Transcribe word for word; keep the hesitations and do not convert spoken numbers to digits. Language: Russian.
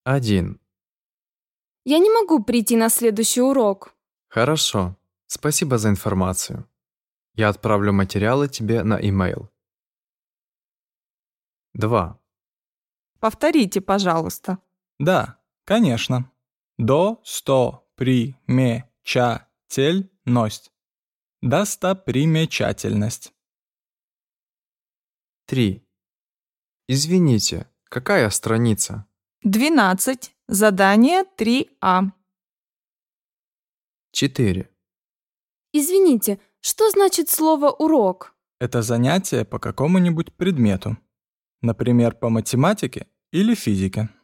один. Я не могу прийти на следующий урок. Хорошо. Спасибо за информацию. Я отправлю материалы тебе на e-mail. два. Повторите, пожалуйста. Да, конечно. Достопримечательность. Достопримечательность. три. Извините, какая страница? двенадцать. Задание три А. четыре. Извините, что значит слово «урок»? Это занятие по какому-нибудь предмету. Например, по математике или физике.